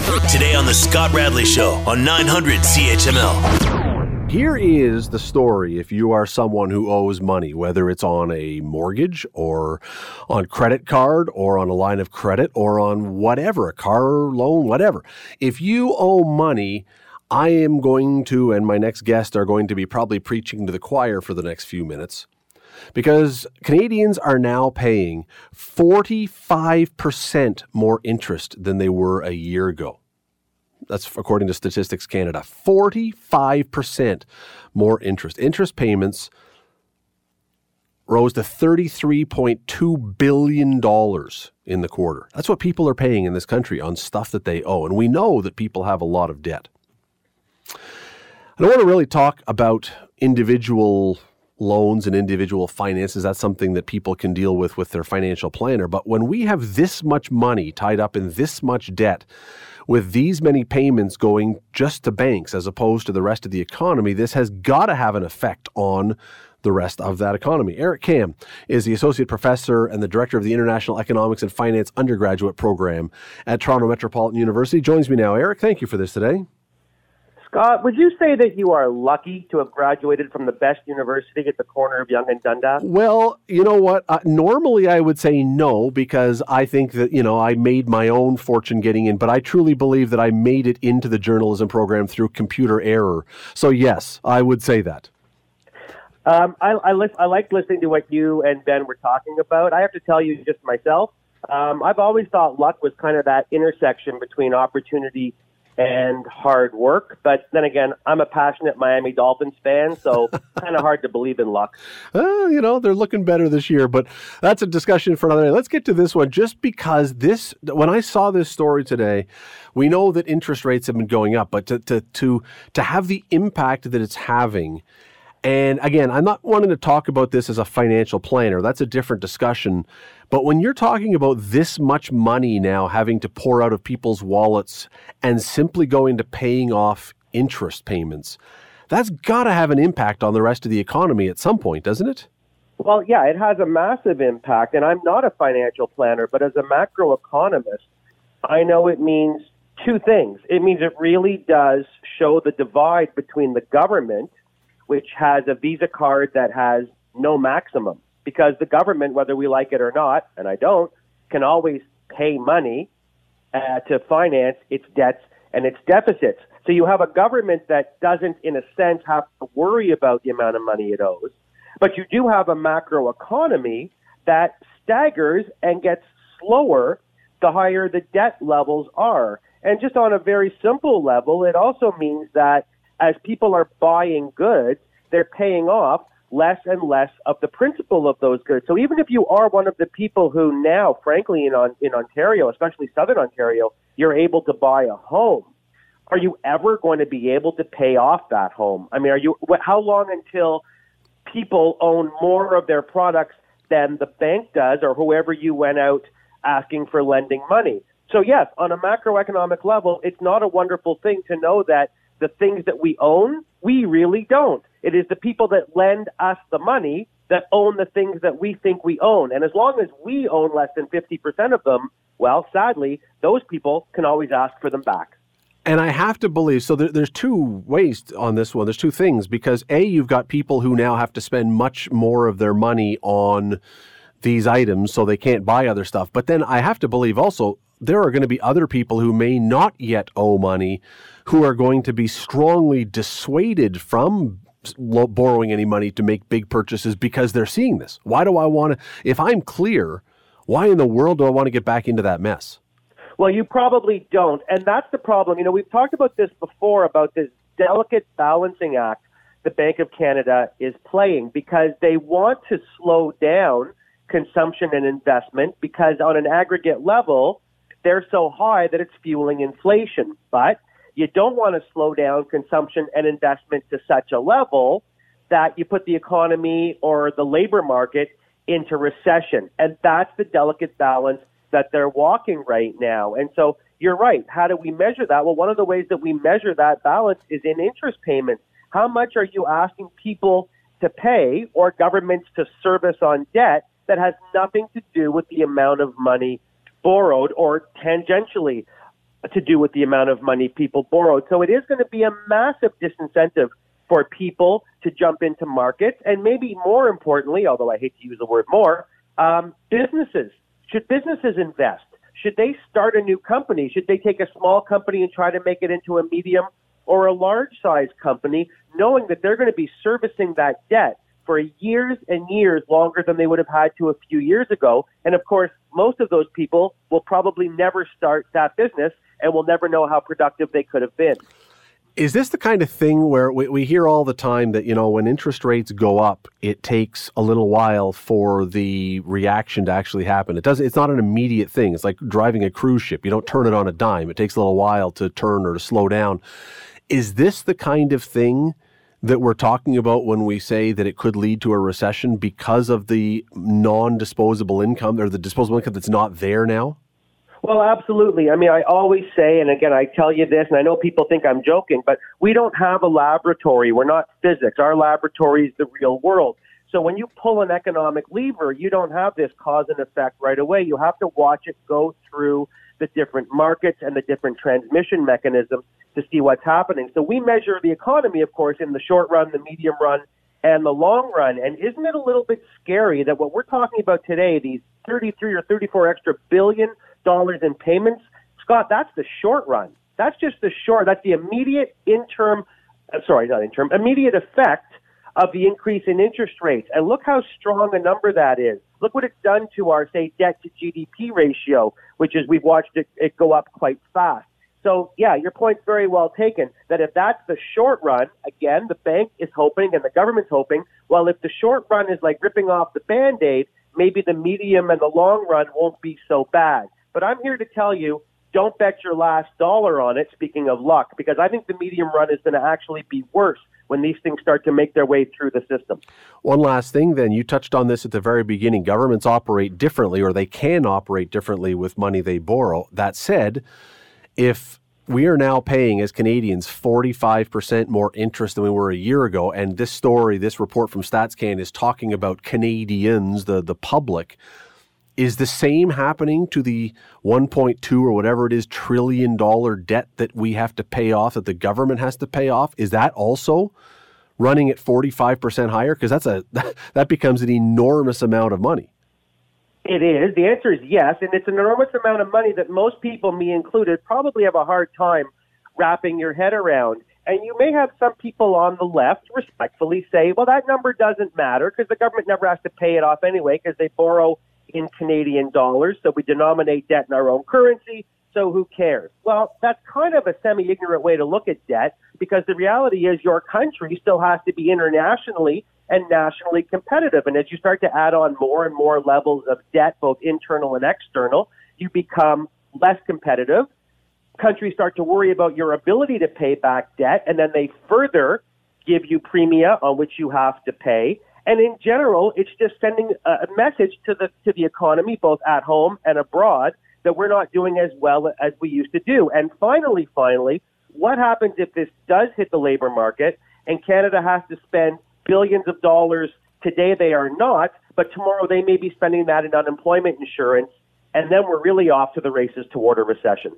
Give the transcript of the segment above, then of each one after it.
Today on the Scott Radley Show on 900 CHML. Here is the story if you are someone who owes money, whether it's on a mortgage or on credit card or on a line of credit or on whatever, a car loan, whatever. If you owe money, I am going to, and my next guest are going to be probably preaching to the choir for the next few minutes, because Canadians are now paying 45% more interest than they were a year ago. That's according to Statistics Canada. 45% more interest. Interest payments rose to $33.2 billion in the quarter. That's what people are paying in this country on stuff that they owe. And we know that people have a lot of debt. I don't want to really talk about individual loans and individual finances. That's something that people can deal with their financial planner. But when we have this much money tied up in this much debt, with these many payments going just to banks as opposed to the rest of the economy, this has got to have an effect on the rest of that economy. Eric Kam is the Associate Professor and the Director of the International Economics and Finance Undergraduate Program at Toronto Metropolitan University. Joins me now. Eric, thank you for this today. Scott, would you say that you are lucky to have graduated from the best university at the corner of Yonge and Dundas? Well, you know what? Normally I would say no, because I think that, I made my own fortune getting in, but I truly believe that I made it into the journalism program through computer error. So yes, I would say that. I like listening to what you and Ben were talking about. I have to tell you just myself, I've always thought luck was kind of that intersection between opportunity and hard work. But then again, I'm a passionate Miami Dolphins fan, so kind of hard to believe in luck. They're looking better this year, but that's a discussion for another day. Let's get to this one, just because when I saw this story today, we know that interest rates have been going up, but to have the impact that it's having. And again, I'm not wanting to talk about this as a financial planner. That's a different discussion. But when you're talking about this much money now having to pour out of people's wallets and simply going to paying off interest payments, that's got to have an impact on the rest of the economy at some point, doesn't it? Well, yeah, it has a massive impact. And I'm not a financial planner, but as a macroeconomist, I know it means two things. It means it really does show the divide between the government, which has a Visa card that has no maximum, because the government, whether we like it or not, and I don't, can always pay money to finance its debts and its deficits. So you have a government that doesn't, in a sense, have to worry about the amount of money it owes, but you do have a macroeconomy that staggers and gets slower the higher the debt levels are. And just on a very simple level, it also means that as people are buying goods, they're paying off less and less of the principal of those goods. So even if you are one of the people who now, frankly, in Ontario, especially Southern Ontario, you're able to buy a home, are you ever going to be able to pay off that home? I mean, how long until people own more of their products than the bank does, or whoever you went out asking for lending money? So yes, on a macroeconomic level, it's not a wonderful thing to know that the things that we own, we really don't. It is the people that lend us the money that own the things that we think we own. And as long as we own less than 50% of them, well, sadly, those people can always ask for them back. And I have to believe, so there's two ways on this one. There's two things, because A, you've got people who now have to spend much more of their money on these items, so they can't buy other stuff. But then I have to believe also, there are going to be other people who may not yet owe money who are going to be strongly dissuaded from borrowing any money to make big purchases because they're seeing this. Why do I want to, if I'm clear, why in the world do I want to get back into that mess? Well, you probably don't. And that's the problem. We've talked about this before, about this delicate balancing act the Bank of Canada is playing, because they want to slow down consumption and investment, because on an aggregate level, they're so high that it's fueling inflation. But you don't want to slow down consumption and investment to such a level that you put the economy or the labor market into recession. And that's the delicate balance that they're walking right now. And so you're right. How do we measure that? Well, one of the ways that we measure that balance is in interest payments. How much are you asking people to pay or governments to service on debt that has nothing to do with the amount of money borrowed, or tangentially? to do with the amount of money people borrowed. So it is going to be a massive disincentive for people to jump into markets, and maybe more importantly, although I hate to use the word more, businesses. Should businesses invest? Should they start a new company? Should they take a small company and try to make it into a medium or a large-sized company, knowing that they're going to be servicing that debt for years and years longer than they would have had to a few years ago? And, of course, most of those people will probably never start that business and will never know how productive they could have been. Is this the kind of thing where we hear all the time that, when interest rates go up, it takes a little while for the reaction to actually happen? It's not an immediate thing. It's like driving a cruise ship. You don't turn it on a dime. It takes a little while to turn or to slow down. Is this the kind of thing that we're talking about when we say that it could lead to a recession because of the non-disposable income or the disposable income that's not there now? Well, absolutely. I mean, I always say, and again, I tell you this, and I know people think I'm joking, but we don't have a laboratory. We're not physics. Our laboratory is the real world. So when you pull an economic lever, you don't have this cause and effect right away. You have to watch it go through the different markets and the different transmission mechanisms to see what's happening. So we measure the economy, of course, in the short run, the medium run, and the long run. And isn't it a little bit scary that what we're talking about today, these 33 or 34 extra billion dollars in payments, Scott, that's the short run. That's just that's the immediate immediate effect of the increase in interest rates. And look how strong a number that is. Look what it's done to our, say, debt to GDP ratio, which is we've watched it go up quite fast. So, yeah, your point's very well taken, that if that's the short run, again, the bank is hoping and the government's hoping, well, if the short run is like ripping off the Band-Aid, maybe the medium and the long run won't be so bad. But I'm here to tell you, don't bet your last dollar on it, speaking of luck, because I think the medium run is going to actually be worse when these things start to make their way through the system. One last thing then, you touched on this at the very beginning. Governments operate differently, or they can operate differently with money they borrow. That said, if we are now paying as Canadians 45% more interest than we were a year ago, and this report from StatsCan is talking about Canadians, the public, is the same happening to the 1.2 or whatever it is trillion dollar debt that we have to pay off, that the government has to pay off? Is that also running at 45% higher? Because that becomes an enormous amount of money. It is. The answer is yes, and it's an enormous amount of money that most people, me included, probably have a hard time wrapping your head around. And you may have some people on the left respectfully say, well, that number doesn't matter because the government never has to pay it off anyway because they borrow in Canadian dollars, so we denominate debt in our own currency, so who cares? Well, that's kind of a semi-ignorant way to look at debt, because the reality is your country still has to be internationally and nationally competitive. And as you start to add on more and more levels of debt, both internal and external, you become less competitive. Countries start to worry about your ability to pay back debt, and then they further give you premia on which you have to pay. And in general, it's just sending a message to the economy, both at home and abroad, that we're not doing as well as we used to do. And finally, what happens if this does hit the labor market and Canada has to spend billions of dollars? Today they are not, but tomorrow they may be spending that in unemployment insurance, and then we're really off to the races toward a recession.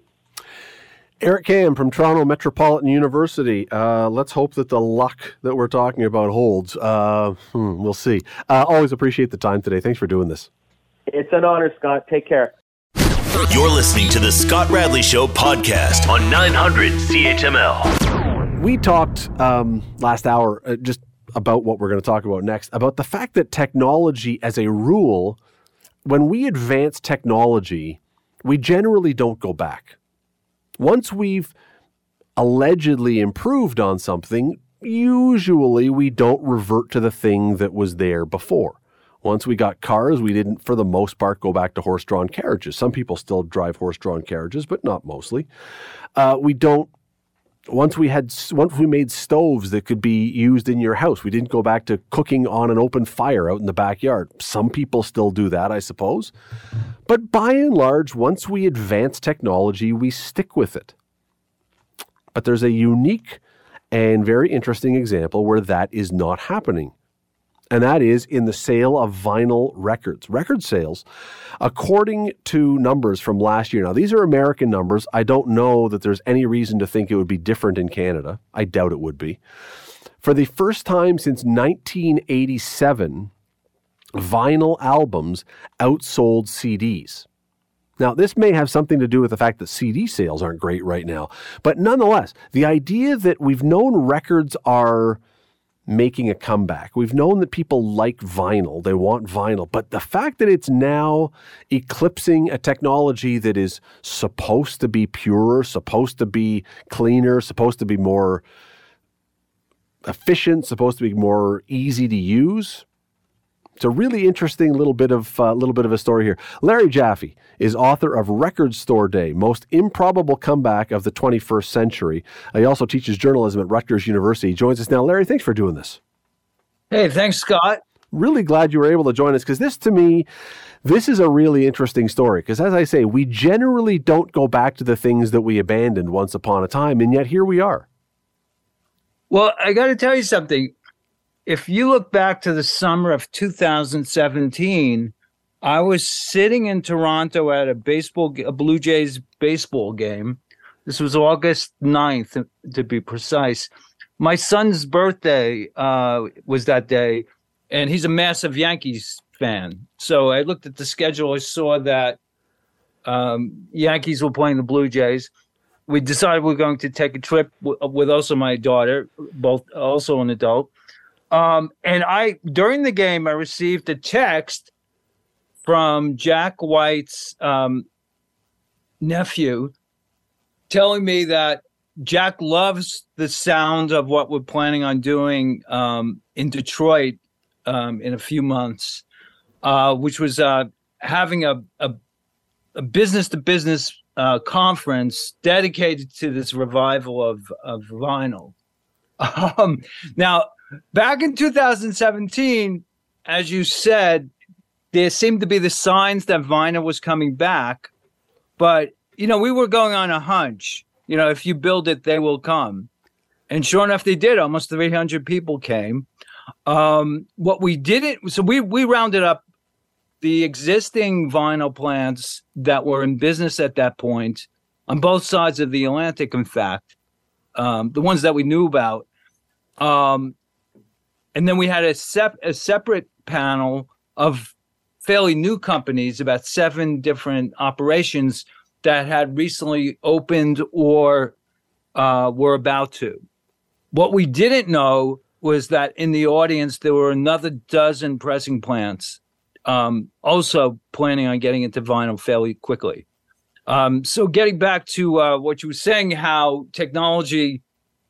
Eric Kam from Toronto Metropolitan University. Let's hope that the luck that we're talking about holds. We'll see. Always appreciate the time today. Thanks for doing this. It's an honor, Scott. Take care. You're listening to the Scott Radley Show podcast on 900 CHML. We talked last hour just about what we're going to talk about next, about the fact that technology as a rule, when we advance technology, we generally don't go back. Once we've allegedly improved on something, usually we don't revert to the thing that was there before. Once we got cars, we didn't, for the most part, go back to horse-drawn carriages. Some people still drive horse-drawn carriages, but not mostly. Once we made stoves that could be used in your house, we didn't go back to cooking on an open fire out in the backyard. Some people still do that, I suppose. But by and large, once we advance technology, we stick with it. But there's a unique and very interesting example where that is not happening. and that is in the sale of vinyl records. Record sales, according to numbers from last year. Now, these are American numbers. I don't know that there's any reason to think it would be different in Canada. I doubt it would be. For the first time since 1987, vinyl albums outsold CDs. Now, this may have something to do with the fact that CD sales aren't great right now. But nonetheless, the idea that we've known records are making a comeback. We've known that people like vinyl. They want vinyl. But the fact that it's now eclipsing a technology that is supposed to be purer, supposed to be cleaner, supposed to be more efficient, supposed to be more easy to use. It's a really interesting little bit of a story here. Larry Jaffe is author of Record Store Day, Most Improbable Comeback of the 21st Century. He also teaches journalism at Rutgers University. He joins us now. Larry, thanks for doing this. Hey, thanks, Scott. Really glad you were able to join us, because this, to me, this is a really interesting story. Because as I say, we generally don't go back to the things that we abandoned once upon a time, and yet here we are. Well, I got to tell you something. If you look back to the summer of 2017, I was sitting in Toronto at a Blue Jays baseball game. This was August 9th, to be precise. My son's birthday was that day, and he's a massive Yankees fan. So I looked at the schedule. I saw that Yankees were playing the Blue Jays. We decided we were going to take a trip with also my daughter, both also an adult. And during the game, I received a text from Jack White's nephew telling me that Jack loves the sound of what we're planning on doing in Detroit in a few months, which was having a business-to-business conference dedicated to this revival of vinyl. Now, back in 2017, as you said, there seemed to be the signs that vinyl was coming back. But, we were going on a hunch. If you build it, they will come. And sure enough, they did. Almost 300 people came. What we didn't, so we rounded up the existing vinyl plants that were in business at that point on both sides of the Atlantic, in fact, the ones that we knew about. And then we had a separate panel of fairly new companies, about 7 different operations that had recently opened or were about to. What we didn't know was that in the audience, there were another dozen pressing plants also planning on getting into vinyl fairly quickly. So getting back to what you were saying, how technology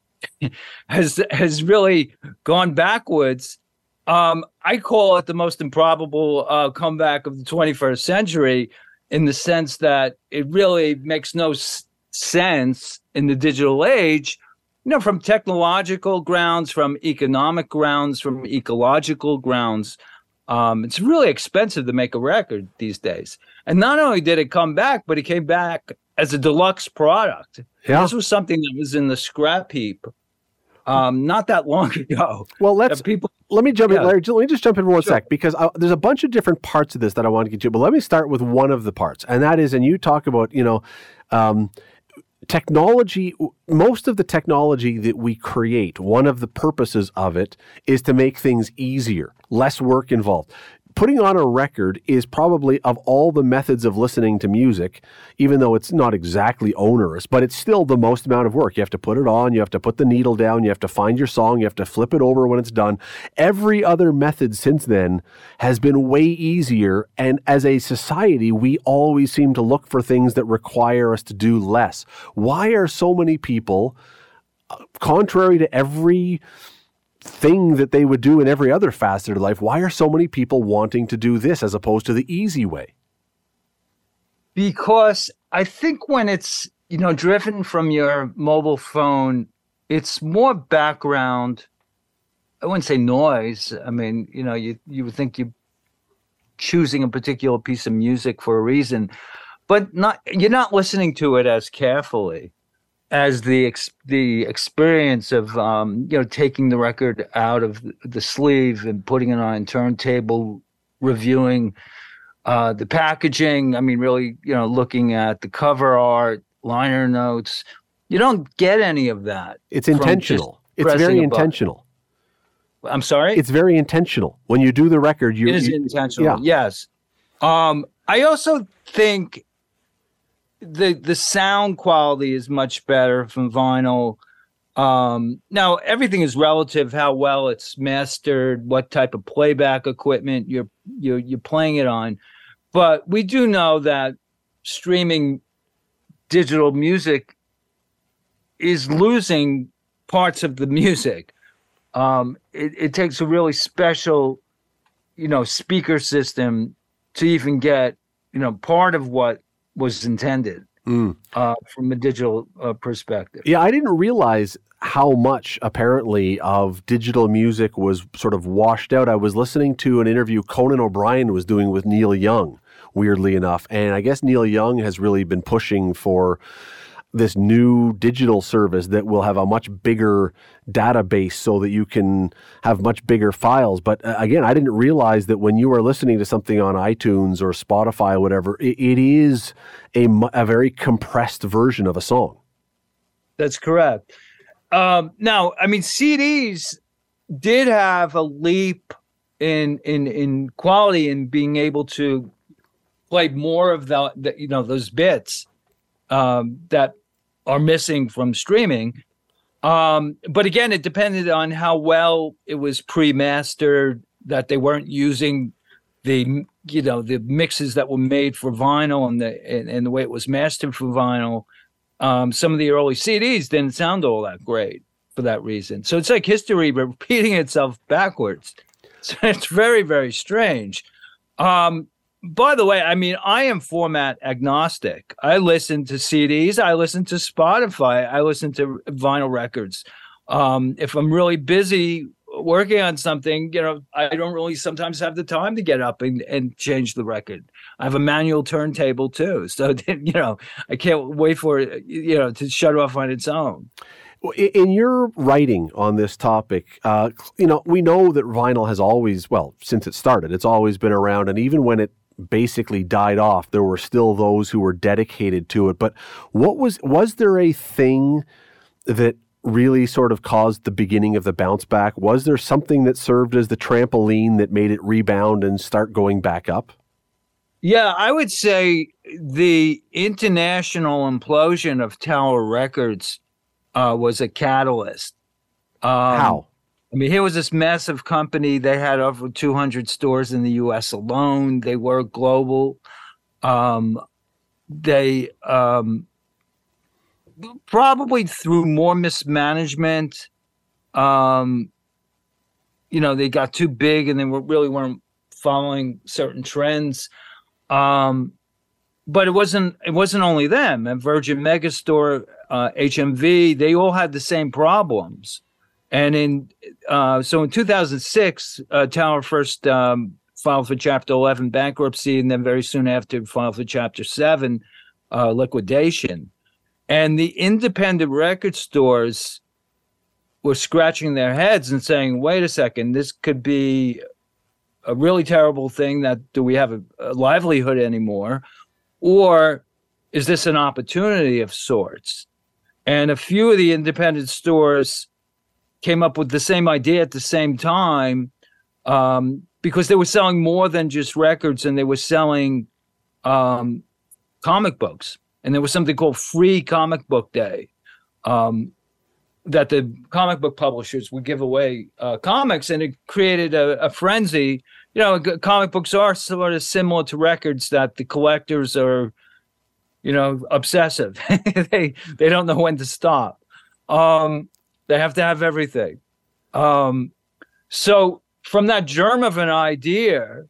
has really gone backwards. I call it the most improbable comeback of the 21st century, in the sense that it really makes no sense in the digital age, from technological grounds, from economic grounds, from ecological grounds. It's really expensive to make a record these days. And not only did it come back, but it came back as a deluxe product. Yeah. This was something that was in the scrap heap not that long ago. Well, let me jump in, Larry. Let me just jump in for one sec, because there's a bunch of different parts of this that I want to get to. But let me start with one of the parts, and that is, and you talk about, technology. Most of the technology that we create, one of the purposes of it is to make things easier, less work involved. Putting on a record is probably, of all the methods of listening to music, even though it's not exactly onerous, but it's still the most amount of work. You have to put it on, you have to put the needle down, you have to find your song, you have to flip it over when it's done. Every other method since then has been way easier, and as a society, we always seem to look for things that require us to do less. Why are so many people, contrary to every thing that they would do in every other facet of life, why are so many people wanting to do this as opposed to the easy way? Because I think when it's, driven from your mobile phone, it's more background. I wouldn't say noise. I mean, you would think you're choosing a particular piece of music for a reason, but you're not listening to it as carefully. as the experience of taking the record out of the sleeve and putting it on a turntable, reviewing the packaging. I mean, really, looking at the cover art, liner notes. You don't get any of that. It's intentional. It's very intentional. I'm sorry? It's very intentional. When you do the record, it is intentional. Yeah. Yes. I also think the sound quality is much better from vinyl. Now everything is relative, how well it's mastered, what type of playback equipment you're playing it on. But we do know that streaming digital music is losing parts of the music. It takes a really special, speaker system to even get, part of what was intended from a digital perspective. Yeah, I didn't realize how much apparently of digital music was sort of washed out. I was listening to an interview Conan O'Brien was doing with Neil Young, weirdly enough. And I guess Neil Young has really been pushing for this new digital service that will have a much bigger database so that you can have much bigger files. But again, I didn't realize that when you are listening to something on iTunes or Spotify or whatever, it is a very compressed version of a song. That's correct. Now, I mean, CDs did have a leap in quality in being able to play more of those bits that are missing from streaming. But again, it depended on how well it was pre-mastered, that they weren't using the mixes that were made for vinyl and the way it was mastered for vinyl. Some of the early CDs didn't sound all that great for that reason. So it's like history repeating itself backwards. So it's very, very strange. By the way, I mean, I am format agnostic. I listen to CDs. I listen to Spotify. I listen to vinyl records. If I'm really busy working on something, I don't really sometimes have the time to get up and change the record. I have a manual turntable too. So, I can't wait for it, to shut off on its own. In your writing on this topic, we know that vinyl has always, since it started, it's always been around. And even when it basically died off, there were still those who were dedicated to it. But was there a thing that really sort of caused the beginning of the bounce back? Was there something that served as the trampoline that made it rebound and start going back up? Yeah, I would say the international implosion of Tower Records was a catalyst. How? I mean, here was this massive company. They had over 200 stores in the U.S. alone. They were global. They probably through more mismanagement, they got too big and they really weren't following certain trends. But it wasn't only them. And Virgin Megastore, HMV, they all had the same problems. And so in 2006, Tower first filed for Chapter 11 bankruptcy, and then very soon after filed for Chapter 7 liquidation. And the independent record stores were scratching their heads and saying, wait a second, this could be a really terrible thing. Do we have a livelihood anymore? Or is this an opportunity of sorts? And a few of the independent stores came up with the same idea at the same time, because they were selling more than just records, and they were selling comic books. And there was something called Free Comic Book Day, that the comic book publishers would give away comics, and it created a frenzy. Comic books are sort of similar to records, that the collectors are, obsessive. They don't know when to stop. They have to have everything. So from that germ of an idea,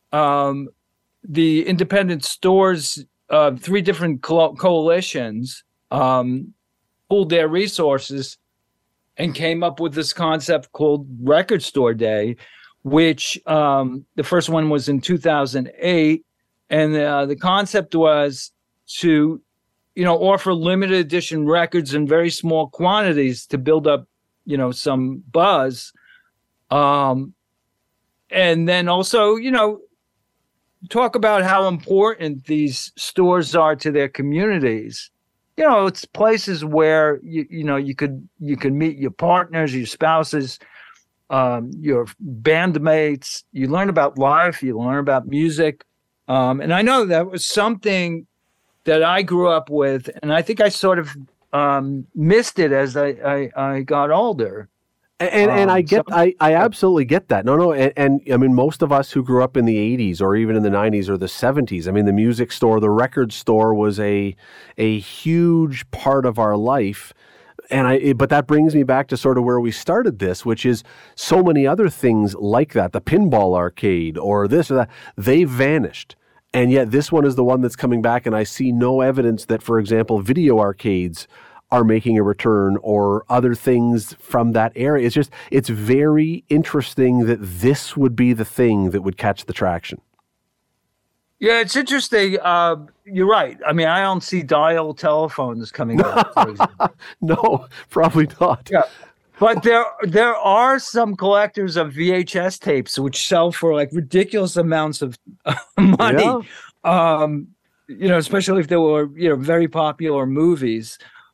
the independent stores, 3 different coalitions, pooled their resources and came up with this concept called Record Store Day, which the first one was in 2008. And the concept was to, offer limited edition records in very small quantities to build up, some buzz. And then also, talk about how important these stores are to their communities. It's places where you could meet your partners, your spouses, your bandmates. You learn about life, you learn about music. And I know that was something that I grew up with, and I think I sort of missed it as I got older. And I absolutely get that. No. And I mean, most of us who grew up in the 80s or even in the 90s or the 70s, I mean, the music store, the record store was a huge part of our life. But that brings me back to sort of where we started this, which is so many other things like that, the pinball arcade or this or that, they vanished. And yet this one is the one that's coming back, and I see no evidence that, for example, video arcades are making a return or other things from that area. It's very interesting that this would be the thing that would catch the traction. Yeah, it's interesting. You're right. I mean, I don't see dial telephones coming out, for example. No, probably not. Yeah. But there are some collectors of VHS tapes which sell for like ridiculous amounts of money. Yeah. Especially if they were, very popular movies.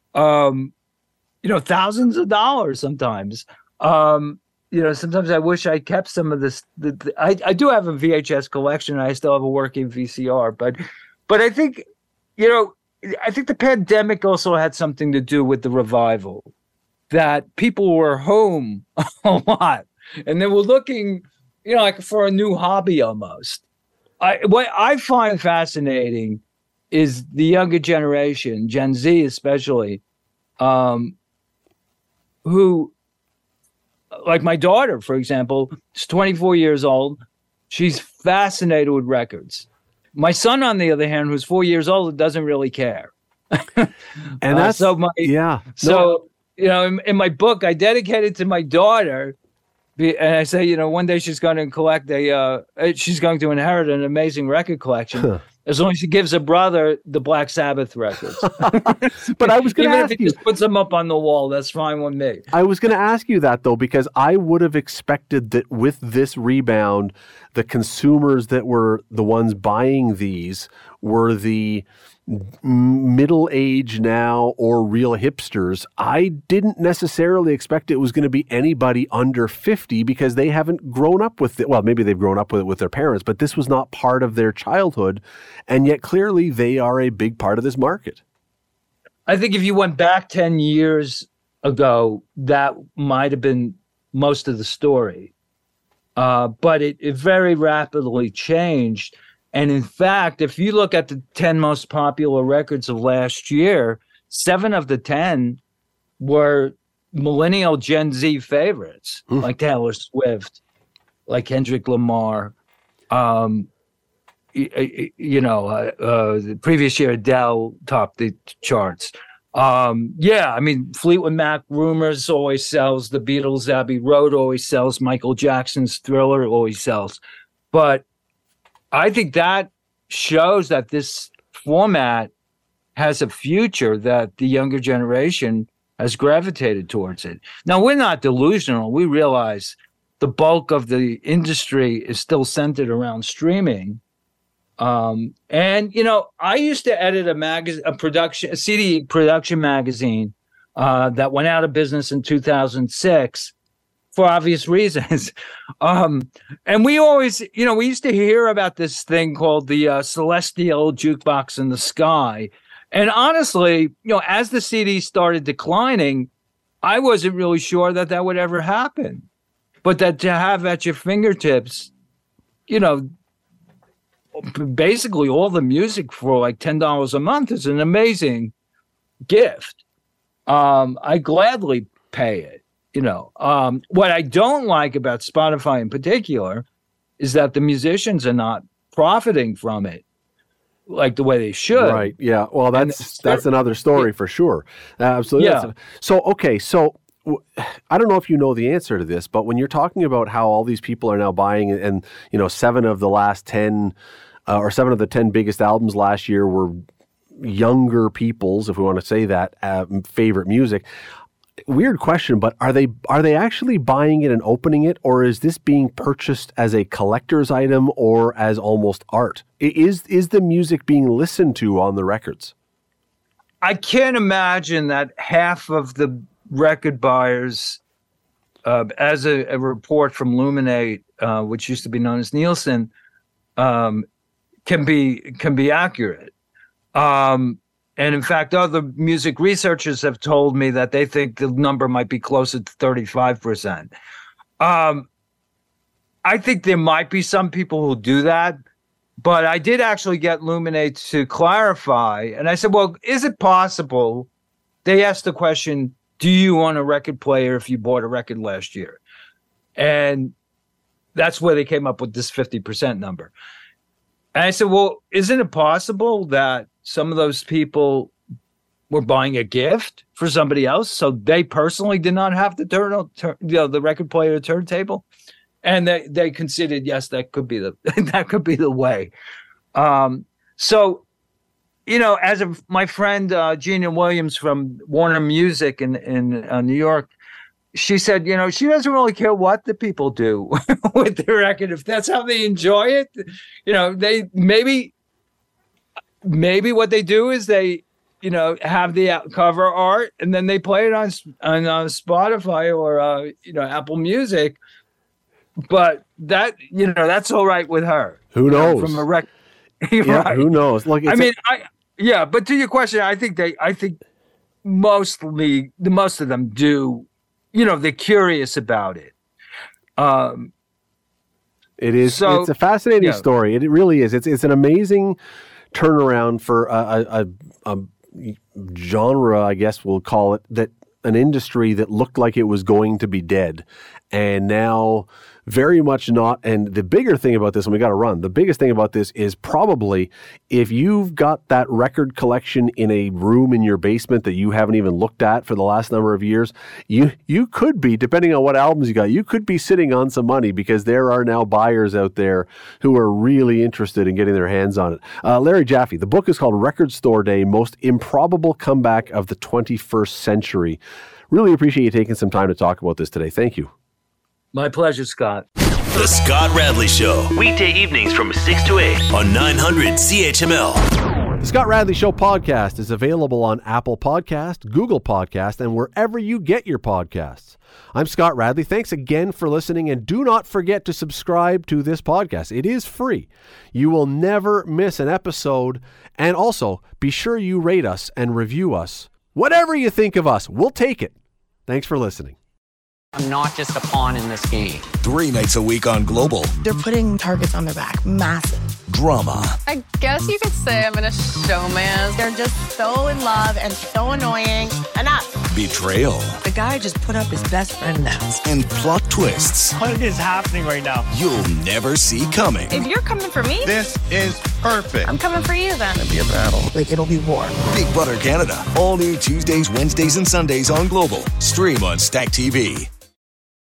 Thousands of dollars sometimes. Sometimes I wish I kept some of this. I do have a VHS collection. And I still have a working VCR, but I think, I think the pandemic also had something to do with the revival, that people were home a lot and they were looking, like for a new hobby almost. What I find fascinating is the younger generation, Gen Z especially, who, like my daughter, for example, is 24 years old. She's fascinated with records. My son, on the other hand, who's 4 years old, doesn't really care. And that's in my book, I dedicate it to my daughter, and I say, one day she's going to she's going to inherit an amazing record collection. As long as she gives her brother the Black Sabbath records. But I was going to ask if he just puts them up on the wall, that's fine with me. I was going to ask you that, though, because I would have expected that with this rebound, the consumers that were the ones buying these were the middle-aged now or real hipsters. I didn't necessarily expect it was going to be anybody under 50 because they haven't grown up with it. Well, maybe they've grown up with it with their parents, but this was not part of their childhood. And yet clearly they are a big part of this market. I think if you went back 10 years ago, that might have been most of the story. But it very rapidly changed. And in fact, if you look at the 10 most popular records of last year, 7 of the 10 were millennial Gen Z favorites, like Taylor Swift, like Kendrick Lamar. The previous year, Adele topped the charts. Fleetwood Mac, Rumors always sells. The Beatles' Abbey Road always sells. Michael Jackson's Thriller always sells. But I think that shows that this format has a future, that the younger generation has gravitated towards it. Now, we're not delusional. We realize the bulk of the industry is still centered around streaming. I used to edit a CD production magazine that went out of business in 2006. For obvious reasons. And we always, we used to hear about this thing called the celestial jukebox in the sky. And honestly, as the CD started declining, I wasn't really sure that would ever happen. But that to have at your fingertips, basically all the music for like $10 a month is an amazing gift. I gladly pay it. What I don't like about Spotify in particular is that the musicians are not profiting from it like the way they should. Right. Yeah. Well, that's another story for sure. Absolutely. Yeah. So I don't know if you know the answer to this, but when you're talking about how all these people are now buying and 7 of the last 10 or 7 of the 10 biggest albums last year were younger people's, if we want to say that, favorite music. Weird question, but are they actually buying it and opening it, or is this being purchased as a collector's item or as almost art? Is the music being listened to on the records? I can't imagine that half of the record buyers, as a report from Luminate, which used to be known as Nielsen, can be accurate. And in fact, other music researchers have told me that they think the number might be closer to 35%. I think there might be some people who do that, but I did actually get Luminate to clarify. And I said, well, is it possible? They asked the question, do you own a record player if you bought a record last year? And that's where they came up with this 50% number. And I said, well, isn't it possible that some of those people were buying a gift for somebody else, so they personally did not have to turn the record player turntable? And they considered, yes, that could be the way. So, as my friend Gina Williams from Warner Music in New York, she said, she doesn't really care what the people do with the record. If that's how they enjoy it, they maybe what they do is they, have the cover art and then they play it on Spotify or, Apple Music. But that, that's all right with her. Who knows? From a record. Yeah, right. Who knows? Look, but to your question, I think most of them do. They're curious about it. It is. So, it's a fascinating story. It really is. It's an amazing turnaround for a genre, I guess we'll call it, that an industry that looked like it was going to be dead, and now very much not. And the bigger thing about this, and we got to run, the biggest thing about this is probably if you've got that record collection in a room in your basement that you haven't even looked at for the last number of years, you could be, depending on what albums you got, you could be sitting on some money, because there are now buyers out there who are really interested in getting their hands on it. Larry Jaffe, the book is called Record Store Day, Most Improbable Comeback of the 21st Century. Really appreciate you taking some time to talk about this today. Thank you. My pleasure, Scott. The Scott Radley Show, weekday evenings from 6 to 8 on 900 CHML. The Scott Radley Show podcast is available on Apple Podcast, Google Podcast, and wherever you get your podcasts. I'm Scott Radley. Thanks again for listening, and do not forget to subscribe to this podcast. It is free. You will never miss an episode, and also be sure you rate us and review us. Whatever you think of us, we'll take it. Thanks for listening. I'm not just a pawn in this game. 3 nights a week on Global. They're putting targets on their back. Massive. Drama. I guess you could say I'm in a showman. They're just so in love and so annoying. Enough. Betrayal. The guy just put up his best friend now. And plot twists. What is happening right now? You'll never see coming. If you're coming for me, this is perfect. I'm coming for you then. It'll be a battle. It'll be war. Big Brother Canada. All new Tuesdays, Wednesdays, and Sundays on Global. Stream on Stack TV.